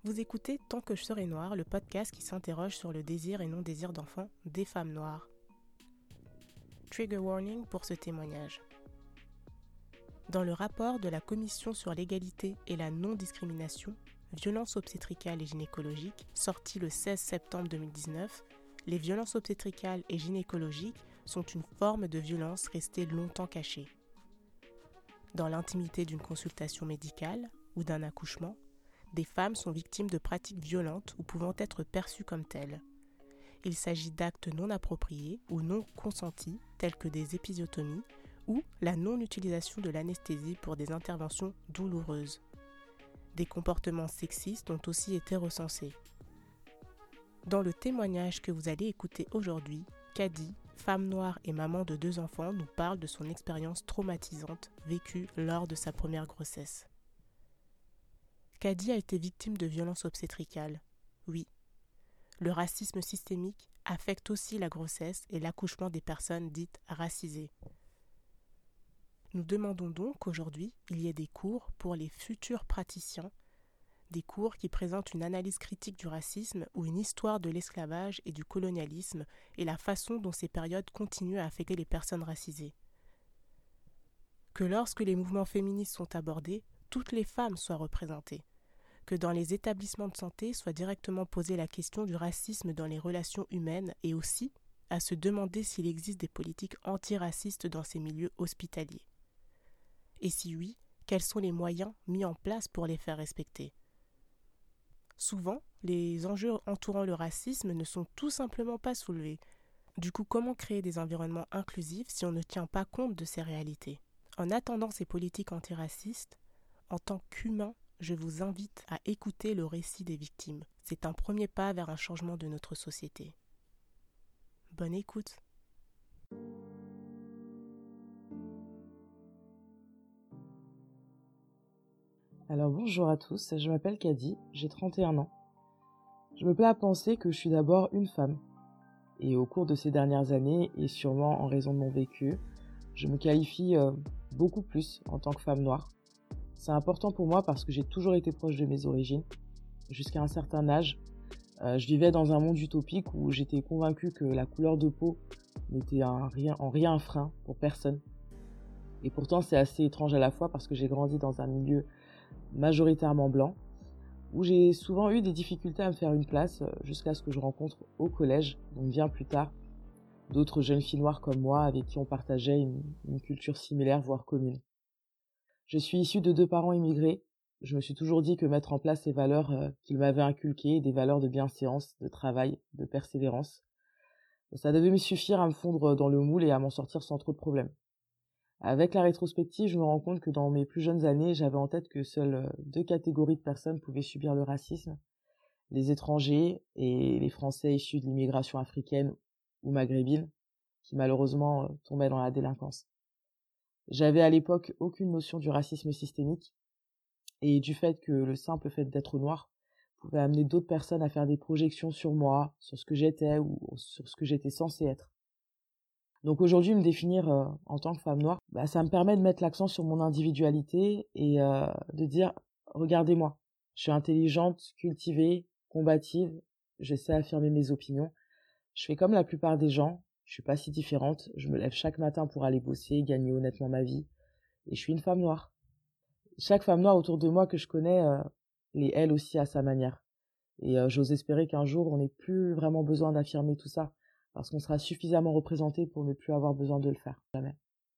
Vous écoutez Tant que je serai noire, le podcast qui s'interroge sur le désir et non-désir d'enfants des femmes noires. Trigger warning pour ce témoignage. Dans le rapport de la Commission sur l'égalité et la non-discrimination, violences obstétricales et gynécologiques, sorti le 16 septembre 2019, les violences obstétricales et gynécologiques sont une forme de violence restée longtemps cachée. Dans l'intimité d'une consultation médicale ou d'un accouchement, des femmes sont victimes de pratiques violentes ou pouvant être perçues comme telles. Il s'agit d'actes non appropriés ou non consentis, tels que des épisiotomies, ou la non-utilisation de l'anesthésie pour des interventions douloureuses. Des comportements sexistes ont aussi été recensés. Dans le témoignage que vous allez écouter aujourd'hui, Kadi, femme noire et maman de 2 enfants, nous parle de son expérience traumatisante vécue lors de sa première grossesse. Kadi a été victime de violences obstétricales. Oui. Le racisme systémique affecte aussi la grossesse et l'accouchement des personnes dites racisées. Nous demandons donc qu'aujourd'hui, il y ait des cours pour les futurs praticiens, des cours qui présentent une analyse critique du racisme ou une histoire de l'esclavage et du colonialisme et la façon dont ces périodes continuent à affecter les personnes racisées. Que lorsque les mouvements féministes sont abordés, toutes les femmes soient représentées. Que dans les établissements de santé soit directement posée la question du racisme dans les relations humaines et aussi à se demander s'il existe des politiques antiracistes dans ces milieux hospitaliers. Et si oui, quels sont les moyens mis en place pour les faire respecter ? Souvent, les enjeux entourant le racisme ne sont tout simplement pas soulevés. Du coup, comment créer des environnements inclusifs si on ne tient pas compte de ces réalités ? En attendant ces politiques antiracistes, en tant qu'humain, je vous invite à écouter le récit des victimes. C'est un premier pas vers un changement de notre société. Bonne écoute. Alors bonjour à tous, je m'appelle Kadi, j'ai 31 ans. Je me plais à penser que je suis d'abord une femme. Et au cours de ces dernières années, et sûrement en raison de mon vécu, je me qualifie beaucoup plus en tant que femme noire. C'est important pour moi parce que j'ai toujours été proche de mes origines. Jusqu'à un certain âge, je vivais dans un monde utopique où j'étais convaincue que la couleur de peau n'était en rien un frein pour personne. Et pourtant, c'est assez étrange à la fois parce que j'ai grandi dans un milieu majoritairement blanc, où j'ai souvent eu des difficultés à me faire une place jusqu'à ce que je rencontre au collège, donc bien plus tard, d'autres jeunes filles noires comme moi avec qui on partageait une culture similaire, voire commune. Je suis issue de 2 parents immigrés. Je me suis toujours dit que mettre en place les valeurs qu'ils m'avaient inculquées, des valeurs de bienséance, de travail, de persévérance, ça devait me suffire à me fondre dans le moule et à m'en sortir sans trop de problèmes. Avec la rétrospective, je me rends compte que dans mes plus jeunes années, j'avais en tête que seules 2 catégories de personnes pouvaient subir le racisme, les étrangers et les Français issus de l'immigration africaine ou maghrébine, qui malheureusement tombaient dans la délinquance. J'avais à l'époque aucune notion du racisme systémique et du fait que le simple fait d'être noir pouvait amener d'autres personnes à faire des projections sur moi, sur ce que j'étais ou sur ce que j'étais censée être. Donc aujourd'hui, me définir en tant que femme noire, ça me permet de mettre l'accent sur mon individualité et de dire « Regardez-moi, je suis intelligente, cultivée, combative, je sais affirmer mes opinions. Je fais comme la plupart des gens, je suis pas si différente, je me lève chaque matin pour aller bosser, gagner honnêtement ma vie. Et je suis une femme noire. » Chaque femme noire autour de moi que je connais l'est elle aussi à sa manière. Et j'ose espérer qu'un jour, on n'ait plus vraiment besoin d'affirmer tout ça, parce qu'on sera suffisamment représenté pour ne plus avoir besoin de le faire. Jamais.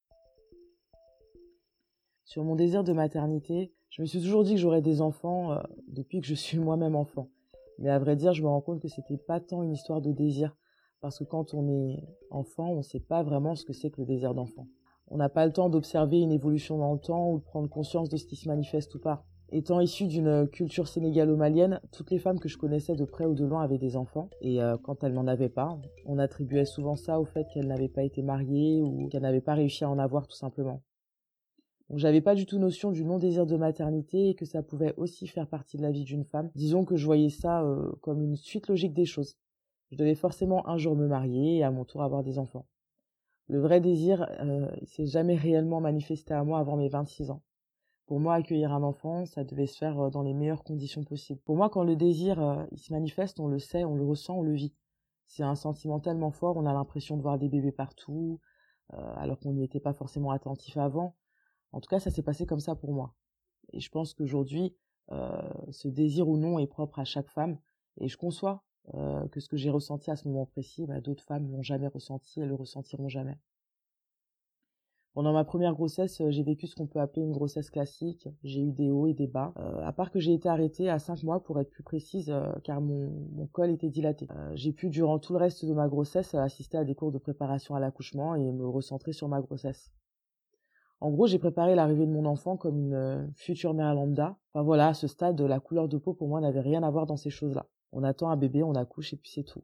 Sur mon désir de maternité, je me suis toujours dit que j'aurais des enfants depuis que je suis moi-même enfant. Mais à vrai dire, je me rends compte que c'était pas tant une histoire de désir, parce que quand on est enfant, on sait pas vraiment ce que c'est que le désir d'enfant. On n'a pas le temps d'observer une évolution dans le temps ou de prendre conscience de ce qui se manifeste ou pas. Étant issue d'une culture sénégalo-malienne, toutes les femmes que je connaissais de près ou de loin avaient des enfants. Et quand elles n'en avaient pas, on attribuait souvent ça au fait qu'elles n'avaient pas été mariées ou qu'elles n'avaient pas réussi à en avoir tout simplement. Donc j'avais pas du tout notion du non-désir de maternité et que ça pouvait aussi faire partie de la vie d'une femme. Disons que je voyais ça comme une suite logique des choses. Je devais forcément un jour me marier et à mon tour avoir des enfants. Le vrai désir s'est jamais réellement manifesté à moi avant mes 26 ans. Pour moi, accueillir un enfant, ça devait se faire dans les meilleures conditions possibles. Pour moi, quand le désir, il se manifeste, on le sait, on le ressent, on le vit. C'est un sentiment tellement fort, on a l'impression de voir des bébés partout, alors qu'on n'y était pas forcément attentif avant. En tout cas, ça s'est passé comme ça pour moi. Et je pense qu'aujourd'hui, ce désir ou non est propre à chaque femme. Et je conçois que ce que j'ai ressenti à ce moment précis, d'autres femmes l'ont jamais ressenti et le ressentiront jamais. Pendant ma première grossesse, j'ai vécu ce qu'on peut appeler une grossesse classique. J'ai eu des hauts et des bas. À part que j'ai été arrêtée à 5 mois pour être plus précise, car mon col était dilaté. J'ai pu, durant tout le reste de ma grossesse, assister à des cours de préparation à l'accouchement et me recentrer sur ma grossesse. En gros, j'ai préparé l'arrivée de mon enfant comme une future mère lambda. Enfin voilà, à ce stade, la couleur de peau pour moi n'avait rien à voir dans ces choses-là. On attend un bébé, on accouche et puis c'est tout.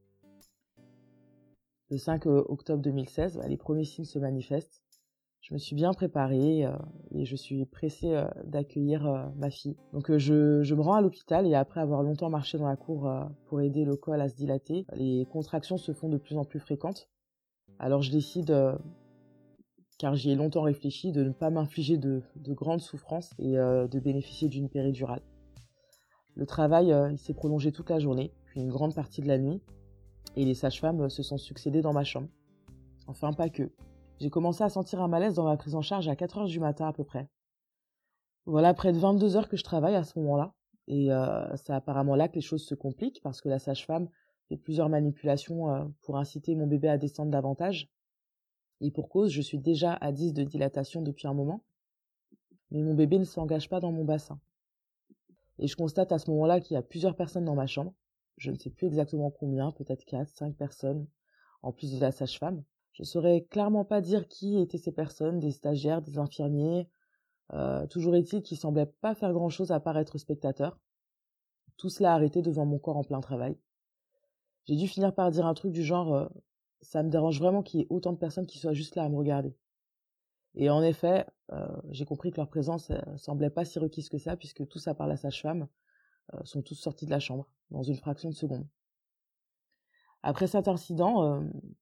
Le 5 octobre 2016, les premiers signes se manifestent. Je me suis bien préparée et je suis pressée d'accueillir ma fille. Donc je me rends à l'hôpital et après avoir longtemps marché dans la cour pour aider le col à se dilater, les contractions se font de plus en plus fréquentes. Alors je décide, car j'y ai longtemps réfléchi, de ne pas m'infliger de grandes souffrances et de bénéficier d'une péridurale. Le travail il s'est prolongé toute la journée, puis une grande partie de la nuit, et les sages-femmes se sont succédées dans ma chambre. Enfin, pas que. J'ai commencé à sentir un malaise dans ma prise en charge à 4 heures du matin à peu près. Voilà, près de 22 heures que je travaille à ce moment-là. Et c'est apparemment là que les choses se compliquent parce que la sage-femme fait plusieurs manipulations pour inciter mon bébé à descendre davantage. Et pour cause, je suis déjà à 10 de dilatation depuis un moment. Mais mon bébé ne s'engage pas dans mon bassin. Et je constate à ce moment-là qu'il y a plusieurs personnes dans ma chambre. Je ne sais plus exactement combien, peut-être 4, 5 personnes, en plus de la sage-femme. Je saurais clairement pas dire qui étaient ces personnes, des stagiaires, des infirmiers. Toujours est-il qu'ils semblaient pas faire grand-chose à part être spectateurs. Tout cela arrêté devant mon corps en plein travail. J'ai dû finir par dire un truc du genre ça me dérange vraiment qu'il y ait autant de personnes qui soient juste là à me regarder. Et en effet, j'ai compris que leur présence semblait pas si requise que ça, puisque tous à part la sage-femme sont tous sortis de la chambre, dans une fraction de seconde. Après cet incident,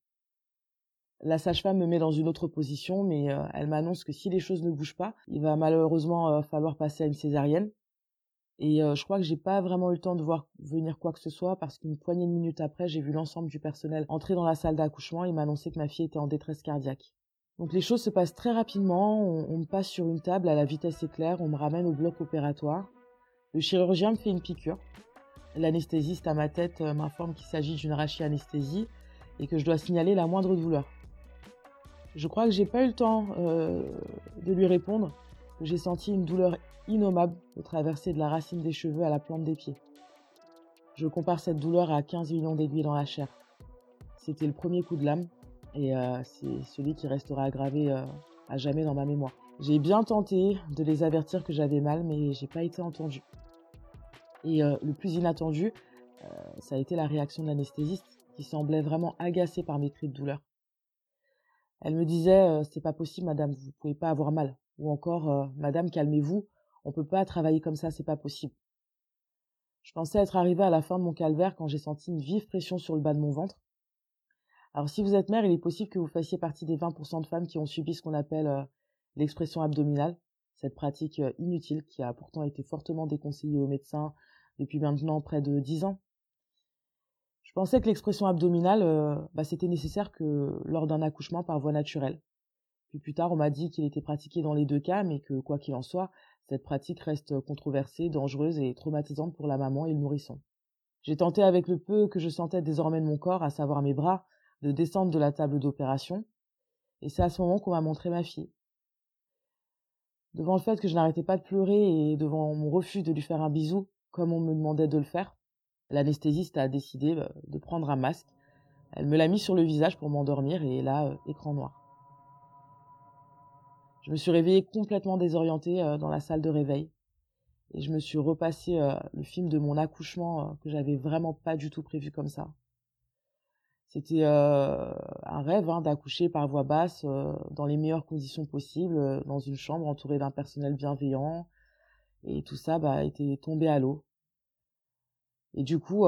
la sage-femme me met dans une autre position, mais elle m'annonce que si les choses ne bougent pas, il va malheureusement falloir passer à une césarienne. Et je crois que j'ai pas vraiment eu le temps de voir venir quoi que ce soit, parce qu'une poignée de minutes après, j'ai vu l'ensemble du personnel entrer dans la salle d'accouchement et m'annoncer que ma fille était en détresse cardiaque. Donc les choses se passent très rapidement, on me passe sur une table à la vitesse éclair, on me ramène au bloc opératoire. Le chirurgien me fait une piqûre. L'anesthésiste à ma tête m'informe qu'il s'agit d'une rachianesthésie et que je dois signaler la moindre douleur. Je crois que j'ai pas eu le temps de lui répondre, que j'ai senti une douleur innommable de traverser de la racine des cheveux à la plante des pieds. Je compare cette douleur à 15 millions d'aiguilles dans la chair. C'était le premier coup de lame et c'est celui qui restera gravé à jamais dans ma mémoire. J'ai bien tenté de les avertir que j'avais mal, mais j'ai pas été entendue. Et le plus inattendu, ça a été la réaction de l'anesthésiste qui semblait vraiment agacée par mes cris de douleur. Elle me disait c'est pas possible madame, vous pouvez pas avoir mal. Ou encore madame, calmez-vous, on peut pas travailler comme ça, c'est pas possible. Je pensais être arrivée à la fin de mon calvaire quand j'ai senti une vive pression sur le bas de mon ventre. Alors si vous êtes mère, il est possible que vous fassiez partie des 20% de femmes qui ont subi ce qu'on appelle l'expression abdominale, cette pratique inutile qui a pourtant été fortement déconseillée aux médecins depuis maintenant près de 10 ans. Je pensais que l'expression abdominale, c'était nécessaire que lors d'un accouchement par voie naturelle. Puis plus tard, on m'a dit qu'il était pratiqué dans les deux cas, mais que, quoi qu'il en soit, cette pratique reste controversée, dangereuse et traumatisante pour la maman et le nourrisson. J'ai tenté avec le peu que je sentais désormais de mon corps, à savoir mes bras, de descendre de la table d'opération, et c'est à ce moment qu'on m'a montré ma fille. Devant le fait que je n'arrêtais pas de pleurer et devant mon refus de lui faire un bisou, comme on me demandait de le faire, l'anesthésiste a décidé de prendre un masque. Elle me l'a mis sur le visage pour m'endormir et là, écran noir. Je me suis réveillée complètement désorientée dans la salle de réveil et je me suis repassé le film de mon accouchement que j'avais vraiment pas du tout prévu comme ça. C'était un rêve d'accoucher par voie basse dans les meilleures conditions possibles, dans une chambre entourée d'un personnel bienveillant, et tout ça était tombé à l'eau. Et du coup,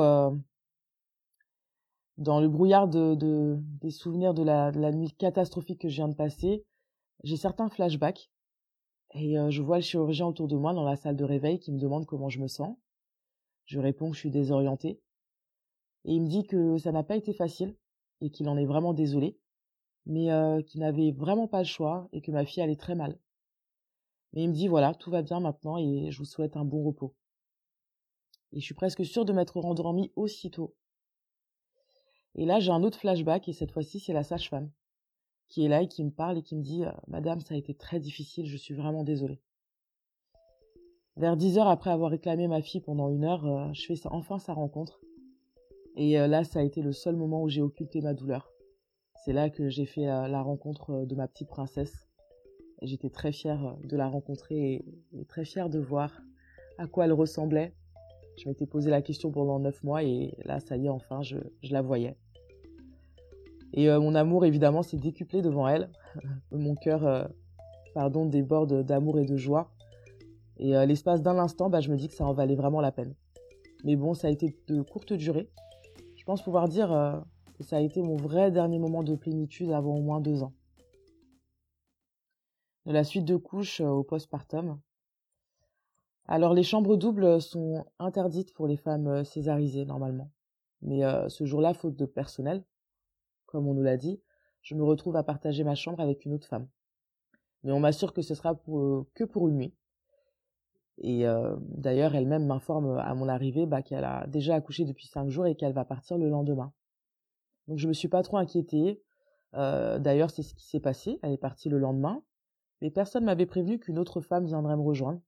dans le brouillard des souvenirs de la nuit catastrophique que je viens de passer, j'ai certains flashbacks. Et je vois le chirurgien autour de moi dans la salle de réveil qui me demande comment je me sens. Je réponds que je suis désorientée. Et il me dit que ça n'a pas été facile et qu'il en est vraiment désolé, mais qu'il n'avait vraiment pas le choix et que ma fille allait très mal. Mais il me dit voilà, tout va bien maintenant et je vous souhaite un bon repos. Et je suis presque sûre de m'être rendormie aussitôt. Et là, j'ai un autre flashback et cette fois-ci, c'est la sage-femme qui est là et qui me parle et qui me dit Madame, ça a été très difficile, je suis vraiment désolée. Vers 10 heures après avoir réclamé ma fille pendant 1 heure, je fais enfin sa rencontre. Et là, ça a été le seul moment où j'ai occulté ma douleur. C'est là que j'ai fait la rencontre de ma petite princesse. Et j'étais très fière de la rencontrer et très fière de voir à quoi elle ressemblait. Je m'étais posé la question pendant 9 mois et là, ça y est, enfin, je la voyais. Et mon amour, évidemment, s'est décuplé devant elle. Mon cœur, déborde d'amour et de joie. Et l'espace d'un instant, je me dis que ça en valait vraiment la peine. Mais bon, ça a été de courte durée. Je pense pouvoir dire que ça a été mon vrai dernier moment de plénitude avant au moins 2 ans. De la suite de couches au postpartum. Alors, les chambres doubles sont interdites pour les femmes césarisées, normalement. Mais ce jour-là, faute de personnel, comme on nous l'a dit, je me retrouve à partager ma chambre avec une autre femme. Mais on m'assure que ce sera que pour une nuit. Et d'ailleurs, elle-même m'informe à mon arrivée qu'elle a déjà accouché depuis 5 jours et qu'elle va partir le lendemain. Donc je me suis pas trop inquiétée. D'ailleurs, c'est ce qui s'est passé. Elle est partie le lendemain. Mais personne m'avait prévenu qu'une autre femme viendrait me rejoindre.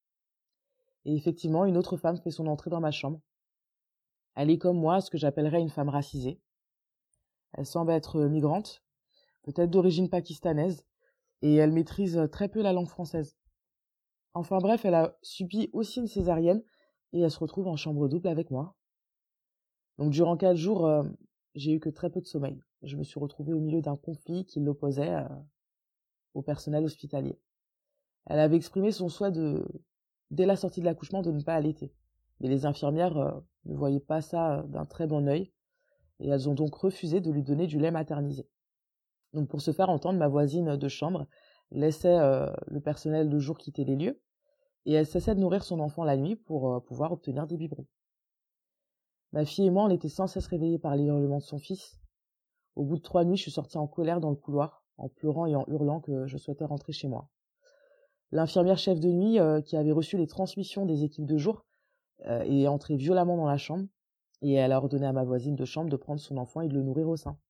Et effectivement, une autre femme fait son entrée dans ma chambre. Elle est comme moi, ce que j'appellerais une femme racisée. Elle semble être migrante, peut-être d'origine pakistanaise, et elle maîtrise très peu la langue française. Enfin bref, elle a subi aussi une césarienne et elle se retrouve en chambre double avec moi. Donc durant 4 jours, j'ai eu que très peu de sommeil. Je me suis retrouvée au milieu d'un conflit qui l'opposait au personnel hospitalier. Elle avait exprimé son souhait dès la sortie de l'accouchement, de ne pas allaiter. Mais les infirmières ne voyaient pas ça d'un très bon œil et elles ont donc refusé de lui donner du lait maternisé. Donc pour se faire entendre, ma voisine de chambre laissait le personnel de jour quitter les lieux et elle cessait de nourrir son enfant la nuit pour pouvoir obtenir des biberons. Ma fille et moi, on était sans cesse réveillés par les hurlements de son fils. Au bout de 3 nuits, je suis sortie en colère dans le couloir, en pleurant et en hurlant que je souhaitais rentrer chez moi. L'infirmière chef de nuit, qui avait reçu les transmissions des équipes de jour, est entrée violemment dans la chambre et elle a ordonné à ma voisine de chambre de prendre son enfant et de le nourrir au sein.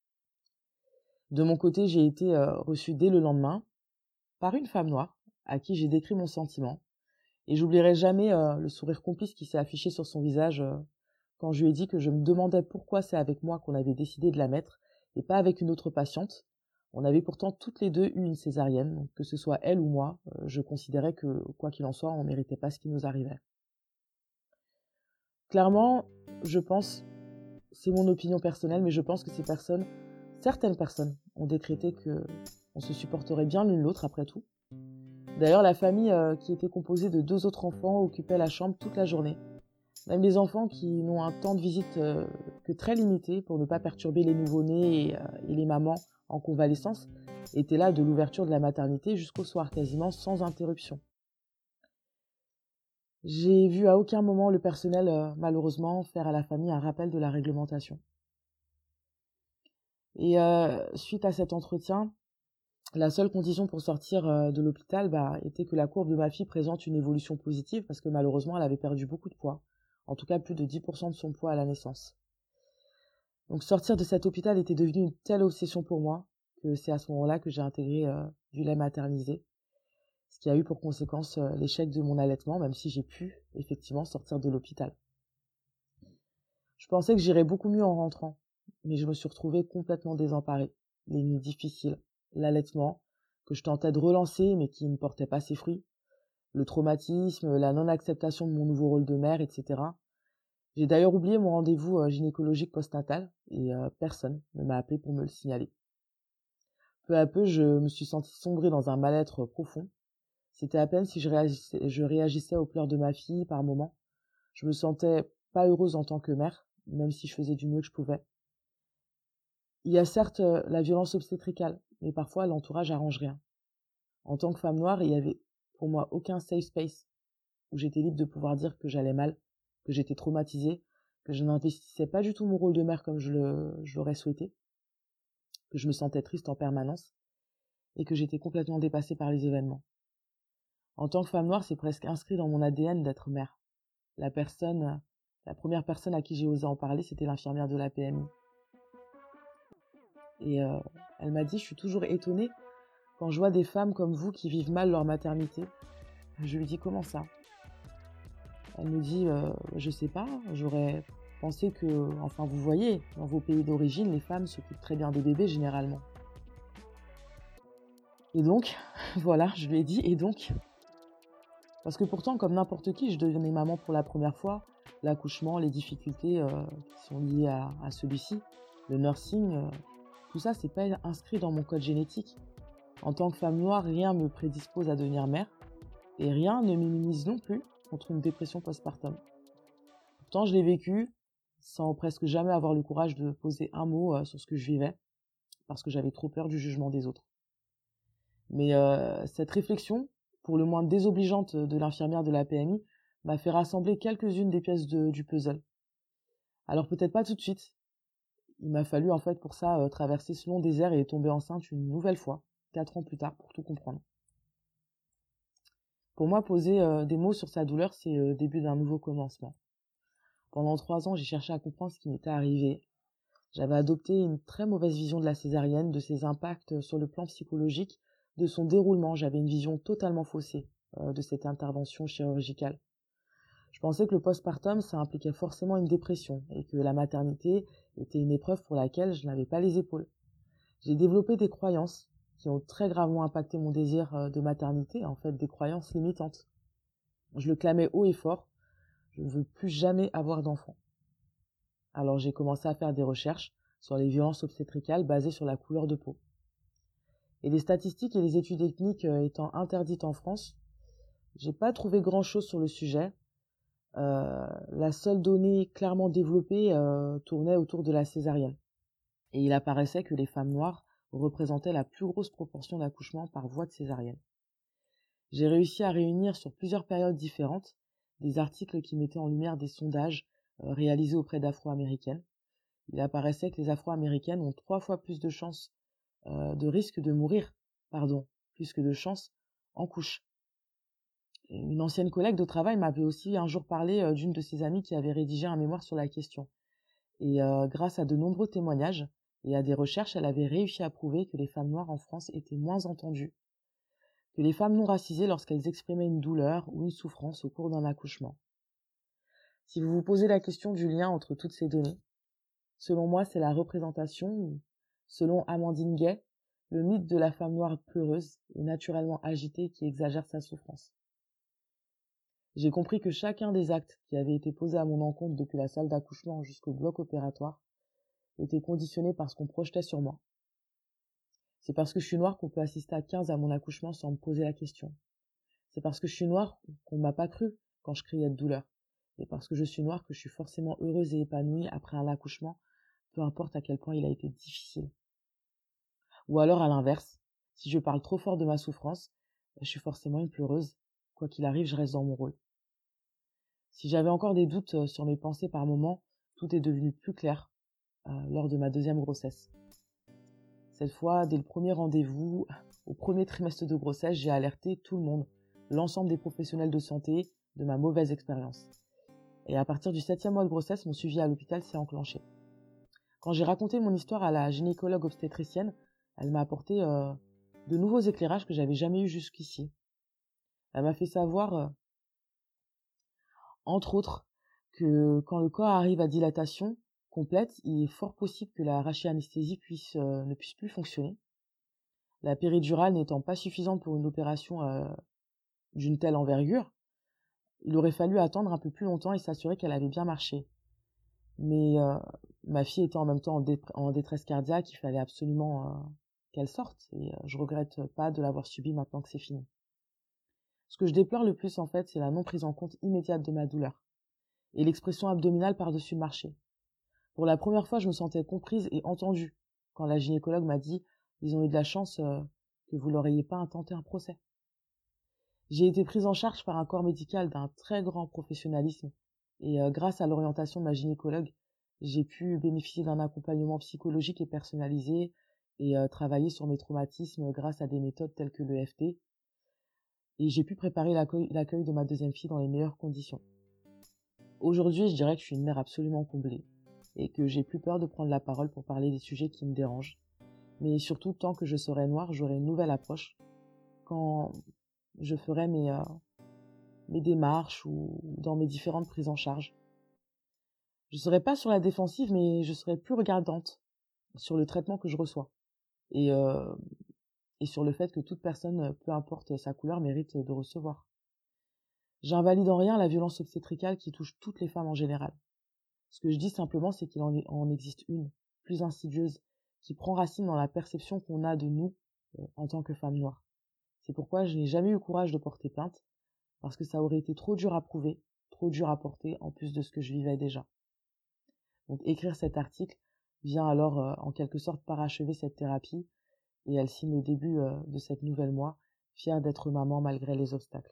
De mon côté, j'ai été reçue dès le lendemain par une femme noire à qui j'ai décrit mon sentiment. Et j'oublierai jamais le sourire complice qui s'est affiché sur son visage quand je lui ai dit que je me demandais pourquoi c'est avec moi qu'on avait décidé de la mettre et pas avec une autre patiente. On avait pourtant toutes les deux eu une césarienne, donc que ce soit elle ou moi, je considérais que, quoi qu'il en soit, on ne méritait pas ce qui nous arrivait. Clairement, je pense, c'est mon opinion personnelle, mais je pense que certaines personnes, ont décrété que on se supporterait bien l'une l'autre après tout. D'ailleurs, la famille qui était composée de 2 autres enfants occupait la chambre toute la journée. Même les enfants qui n'ont un temps de visite que très limité pour ne pas perturber les nouveau-nés et les mamans en convalescence étaient là de l'ouverture de la maternité jusqu'au soir, quasiment sans interruption. J'ai vu à aucun moment le personnel, malheureusement, faire à la famille un rappel de la réglementation. Et suite à cet entretien, la seule condition pour sortir de l'hôpital était que la courbe de ma fille présente une évolution positive parce que malheureusement, elle avait perdu beaucoup de poids. En tout cas, plus de 10% de son poids à la naissance. Donc sortir de cet hôpital était devenu une telle obsession pour moi que c'est à ce moment-là que j'ai intégré du lait maternisé, ce qui a eu pour conséquence l'échec de mon allaitement, même si j'ai pu effectivement sortir de l'hôpital. Je pensais que j'irais beaucoup mieux en rentrant, mais je me suis retrouvée complètement désemparée. Les nuits difficiles, l'allaitement, que je tentais de relancer mais qui ne portait pas ses fruits, le traumatisme, la non-acceptation de mon nouveau rôle de mère, etc. J'ai d'ailleurs oublié mon rendez-vous gynécologique postnatal et personne ne m'a appelé pour me le signaler. Peu à peu, je me suis sentie sombrer dans un mal-être profond. C'était à peine si je réagissais aux pleurs de ma fille par moments. Je me sentais pas heureuse en tant que mère, même si je faisais du mieux que je pouvais. Il y a certes la violence obstétricale, mais parfois l'entourage arrange rien. En tant que femme noire, il y avait pour moi aucun safe space où j'étais libre de pouvoir dire que j'allais mal, que j'étais traumatisée, que je n'investissais pas du tout mon rôle de mère comme je l'aurais souhaité, que je me sentais triste en permanence et que j'étais complètement dépassée par les événements. En tant que femme noire, c'est presque inscrit dans mon ADN d'être mère. La première personne à qui j'ai osé en parler, c'était l'infirmière de la PMI. Et elle m'a dit, je suis toujours étonnée quand je vois des femmes comme vous qui vivent mal leur maternité. Je lui dis, comment ça? Elle me dit, je sais pas, j'aurais pensé que, enfin vous voyez, dans vos pays d'origine, les femmes s'occupent très bien des bébés généralement. Et donc, voilà, je lui ai dit, et donc? Parce que pourtant, comme n'importe qui, je devenais maman pour la première fois, l'accouchement, les difficultés qui sont liées à celui-ci, le nursing, tout ça, c'est pas inscrit dans mon code génétique. En tant que femme noire, rien me prédispose à devenir mère, et rien ne m'immunise non plus contre une dépression postpartum. Pourtant, je l'ai vécu sans presque jamais avoir le courage de poser un mot sur ce que je vivais, parce que j'avais trop peur du jugement des autres. Mais cette réflexion, pour le moins désobligeante de l'infirmière de la PMI, m'a fait rassembler quelques-unes des pièces du puzzle. Alors peut-être pas tout de suite. Il m'a fallu en fait pour ça traverser ce long désert et tomber enceinte une nouvelle fois, 4 ans plus tard, pour tout comprendre. Pour moi, poser des mots sur sa douleur, c'est le début d'un nouveau commencement. Pendant 3 ans, j'ai cherché à comprendre ce qui m'était arrivé. J'avais adopté une très mauvaise vision de la césarienne, de ses impacts sur le plan psychologique, de son déroulement. J'avais une vision totalement faussée de cette intervention chirurgicale. Je pensais que le postpartum, ça impliquait forcément une dépression et que la maternité était une épreuve pour laquelle je n'avais pas les épaules. J'ai développé des croyances qui ont très gravement impacté mon désir de maternité, en fait des croyances limitantes. Je le clamais haut et fort, je ne veux plus jamais avoir d'enfant. Alors j'ai commencé à faire des recherches sur les violences obstétricales basées sur la couleur de peau. Et les statistiques et les études ethniques étant interdites en France, j'ai pas trouvé grand-chose sur le sujet. La seule donnée clairement développée tournait autour de la césarienne. Et il apparaissait que les femmes noires représentaient la plus grosse proportion d'accouchements par voie de césarienne. J'ai réussi à réunir sur plusieurs périodes différentes des articles qui mettaient en lumière des sondages réalisés auprès d'Afro-Américaines. Il apparaissait que les Afro-Américaines ont 3 fois plus de chances de risque de mourir, plus que de chances en couche. Une ancienne collègue de travail m'avait aussi un jour parlé d'une de ses amies qui avait rédigé un mémoire sur la question. Et grâce à de nombreux témoignages et à des recherches, elle avait réussi à prouver que les femmes noires en France étaient moins entendues que les femmes non racisées lorsqu'elles exprimaient une douleur ou une souffrance au cours d'un accouchement. Si vous vous posez la question du lien entre toutes ces données, selon moi, c'est la représentation, selon Amandine Gay, le mythe de la femme noire pleureuse et naturellement agitée qui exagère sa souffrance. J'ai compris que chacun des actes qui avaient été posés à mon encontre depuis la salle d'accouchement jusqu'au bloc opératoire était conditionné par ce qu'on projetait sur moi. C'est parce que je suis noire qu'on peut assister à 15 à mon accouchement sans me poser la question. C'est parce que je suis noire qu'on ne m'a pas cru quand je criais de douleur. Et parce que je suis noire que je suis forcément heureuse et épanouie après un accouchement, peu importe à quel point il a été difficile. Ou alors à l'inverse, si je parle trop fort de ma souffrance, je suis forcément une pleureuse. Quoi qu'il arrive, je reste dans mon rôle. Si j'avais encore des doutes sur mes pensées par moments, tout est devenu plus clair lors de ma 2e grossesse. Cette fois, dès le premier rendez-vous, au premier trimestre de grossesse, j'ai alerté tout le monde, l'ensemble des professionnels de santé, de ma mauvaise expérience. Et à partir du 7e mois de grossesse, mon suivi à l'hôpital s'est enclenché. Quand j'ai raconté mon histoire à la gynécologue obstétricienne, elle m'a apporté de nouveaux éclairages que j'avais jamais eus jusqu'ici. Elle m'a fait savoir, entre autres, que quand le corps arrive à dilatation complète, il est fort possible que la rachianesthésie ne puisse plus fonctionner. La péridurale n'étant pas suffisante pour une opération d'une telle envergure, il aurait fallu attendre un peu plus longtemps et s'assurer qu'elle avait bien marché. Mais ma fille était en même temps en détresse cardiaque, il fallait absolument qu'elle sorte, et je regrette pas de l'avoir subie maintenant que c'est fini. Ce que je déplore le plus en fait, c'est la non prise en compte immédiate de ma douleur, et l'expression abdominale par-dessus le marché. Pour la première fois, je me sentais comprise et entendue quand la gynécologue m'a dit « Ils ont eu de la chance, que vous n'auriez pas intenté un procès. J'ai été prise en charge par un corps médical d'un très grand professionnalisme et grâce à l'orientation de ma gynécologue, j'ai pu bénéficier d'un accompagnement psychologique et personnalisé et travailler sur mes traumatismes grâce à des méthodes telles que l'EFT. Et j'ai pu préparer l'accueil de ma deuxième fille dans les meilleures conditions. Aujourd'hui, je dirais que je suis une mère absolument comblée et que j'ai plus peur de prendre la parole pour parler des sujets qui me dérangent. Mais surtout, tant que je serai noire, j'aurai une nouvelle approche quand je ferai mes démarches ou dans mes différentes prises en charge. Je ne serai pas sur la défensive, mais je serai plus regardante sur le traitement que je reçois et sur le fait que toute personne, peu importe sa couleur, mérite de recevoir. J'invalide en rien la violence obstétricale qui touche toutes les femmes en général. Ce que je dis simplement, c'est qu'il en existe une, plus insidieuse, qui prend racine dans la perception qu'on a de nous en tant que femmes noires. C'est pourquoi je n'ai jamais eu le courage de porter plainte, parce que ça aurait été trop dur à prouver, trop dur à porter, en plus de ce que je vivais déjà. Donc écrire cet article vient alors en quelque sorte parachever cette thérapie, et elle signe le début de cette nouvelle moi, fière d'être maman malgré les obstacles.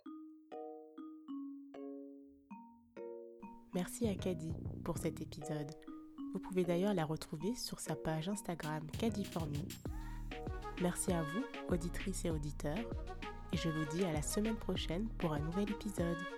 Merci à Kadi pour cet épisode. Vous pouvez d'ailleurs la retrouver sur sa page Instagram Kadi4Me. Merci à vous, auditrices et auditeurs, et je vous dis à la semaine prochaine pour un nouvel épisode.